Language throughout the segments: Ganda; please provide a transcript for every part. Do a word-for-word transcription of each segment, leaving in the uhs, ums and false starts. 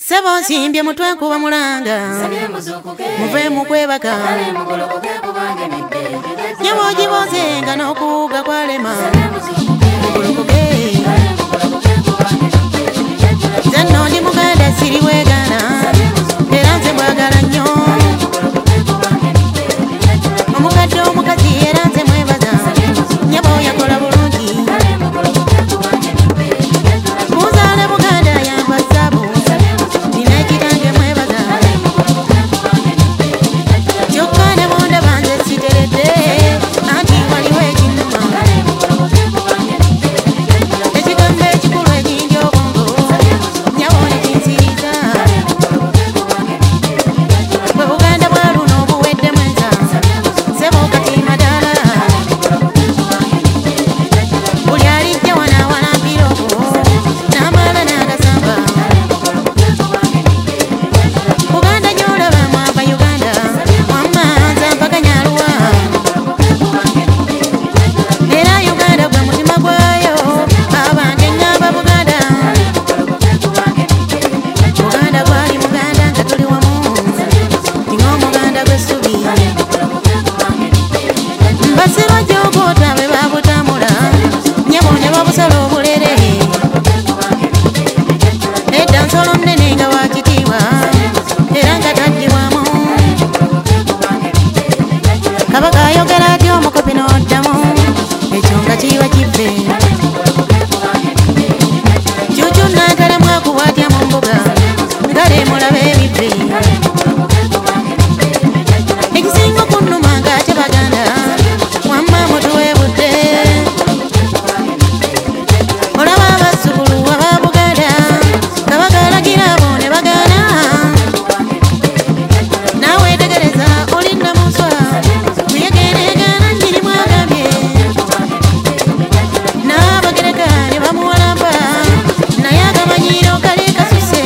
Sebo nsimbye mutwe kuba mulanga muve mukwebaka nyabo jibozenga n'okuga kwalema mugolokoke zeno ndi muganda siri wegana era nze mwagala nnyo omukadde omukazi era nze mwebaza nyabo yakola bulungi muzaale muganda yamba sabo nina ekitange mwebaza kyokka ne bonda banze siteredde anti waliwo ekinnuma ekigambo ekikulu ekindi obwongo nyabo ne kinsiriza bwe buganda bwa luno obuwedde mwenza sebo kati madala buli alijja wana walampira okwo n'amala n'agasamba buganda gy'olaba mwava uganda wamma nze mpaganya aluwa era uganda gwe mutima gwayo abange ngamba buganda buganda gwali muganda nga tuli wamu nga omuganda gw'essubi mbasirwa gy'ogoota be babutambula nyabo ne babusala obulere edda nsolo munene nga wakitiibwa era nga taddibwamu kabaka ayogera atya omukopi n'oddamu ekyo nga kiba kibbe kyukyu nantale mwakuba atya mu mbuga ngale mulabe ebibbe ekisinga okunnuma ng'ate baganda wamma mutuweebudde olaba abazzukulu aba buganda nga bagalagira abo ne bagaana naawe tegereza olinda mu nswa kuyegeneegaana nnyini mwagambye n'abagereka ne bamuwalampa naye akamanyiiro kali kasuse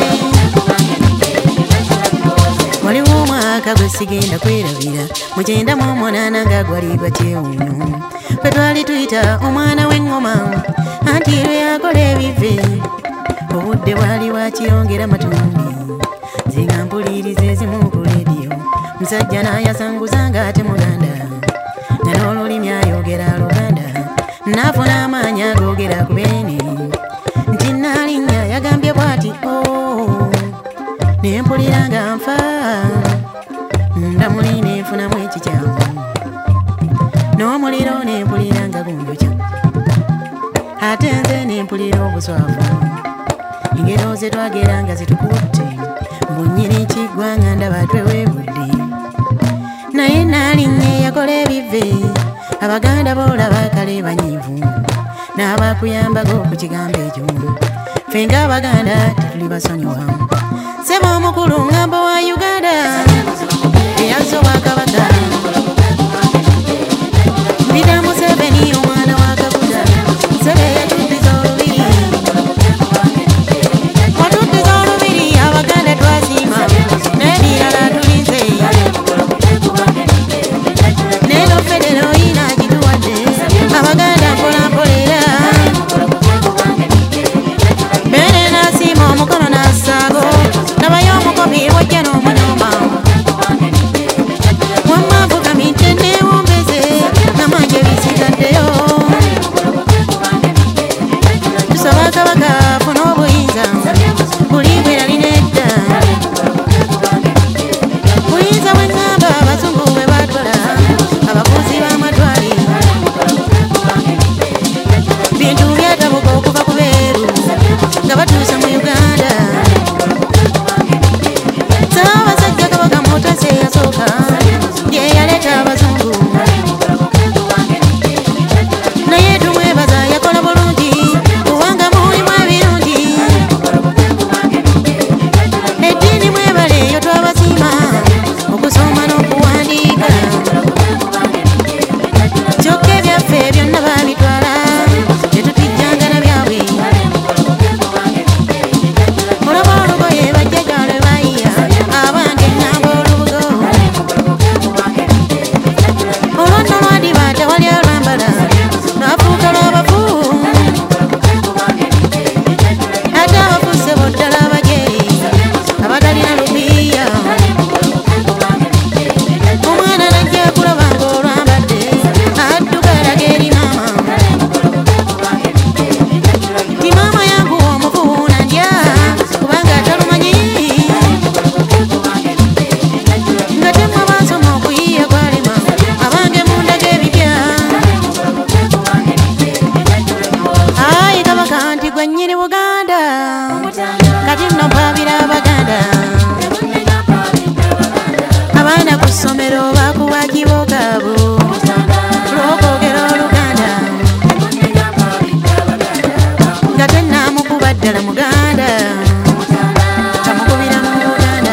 waliwo omwaka gwe sigenda kwerabira mukyenda mu omunaana nga gwali gwakyewuuno bwe twali tuyita omwana w'eŋŋoma anti lwe yakola ebive obudde bwali bwakiyongera matumbi nze nga mpuliriza ezimu ku lediyo musajja n'ayasanguza ng'ate muganda nga n'olulimi ayogera luganda n'afuna amaanyi agoogera ku beene nti naalinnya yagambye bw'ati o ne mpulira nga nfa ndamuli ne nfunamu ekikyamu n'omuliro ne mpulira nga gunjokya ate nze ne mpulira obuswavu engero ze twagera nga zitukutte mbunyini kiggwa nga ndaba tweweebudde naye naalinnya yakola ebive abaganda boolaba kale banyiivu n'abakuyambago ku kigambo ekyo ffe ng'abaganda tetuli basonyiwa sebo omukulu ngambo wa uganda eyazza obwakabaka mpita museveni omwana wa kabuga sebe yatuddiza olubiri watuddiza olubiri abaganda twasiima n'ebirala tulize neero federo yina gituwadde abaganda mpolampolela bene nasiima omukono n'assaago nabayo omukopi wajja n'omunyoma wamma mpabira abaganda abaana ku ssomero bakuba kibogaabo lw'okwogera oluganda nga tennamukuba ddala muganda kamukubira mu buganda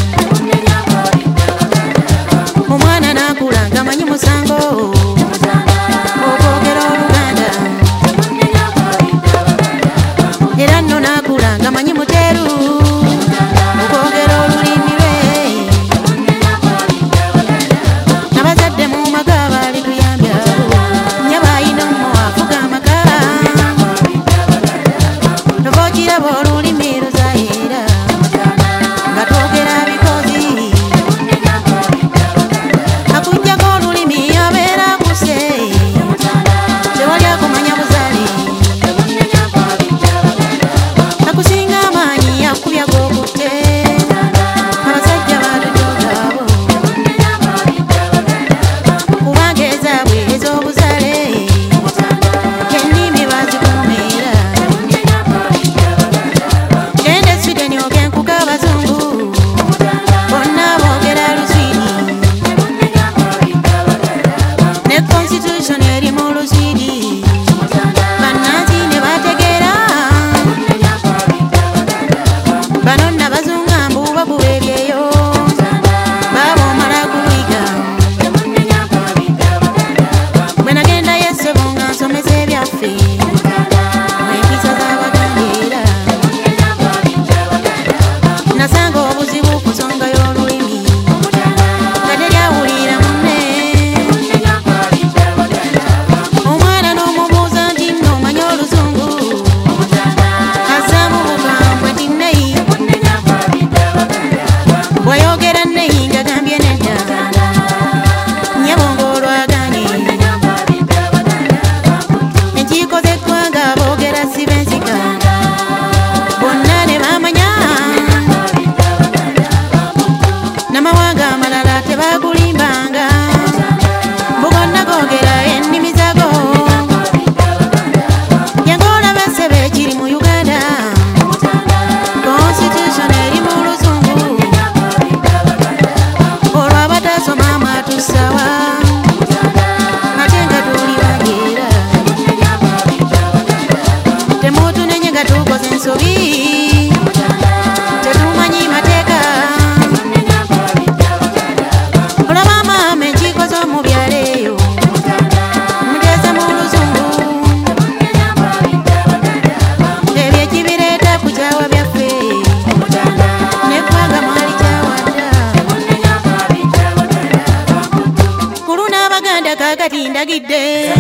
omwana n'akula ngamanyi musango okwogera oluganda era nno n'akula ngamanyi muteeru okwogera olulimi lwe abazadde mu maka baali tuyambyabo nya baayina omwo afuga amaka nobookiraba olulimi luzayeera nga twogera bikozi akujjako olulimi abeera akuse tewali akumanya buzaale akusinga amaanyi akubya g'okutte abasajja baatujogaabo kubanga ezaabwe ez'obuzaale ennimi bazikuumeera genda eswideni ogenkuka abazungu bonna boogera luswidi ne constitution eri mu luswidi bannansi ne bategeera bano nna bazunga mbu bakuba ebyeyo baaba omala kuyiga bwe nagenda yessebo nga nsomesa ebyaffe empisa z'abaganda era nasanga obuzibu ku nsonga y'olulimi nga teryawulira munne omwana n'omubuuza nti nno omanya oluzungu azaamu bugambwe nti neyi bw'ayogera neyi nga gambye nedda nyabonga olwaganye enkiiko z'eggwanga boogera si b'ensika bonna ne bamanya n'amawanga amalala tebagulimbanga mbu gonna googera ennimi zago jangu olaba ssebe ekiri mu uganda constitution eri mu luzungu olwo abatasoma mwatusawa ate nga tuli bajeera temutunenye nga tukoze ensobi tetumanyi mateeka olaba maama enkiiko z'omu byalo eyo mugeze mu luzungu ebyo ekibireeta ku kyawa byaffe neggwanga mwali kyawadda kulu n'abaganda kaakati ndagidde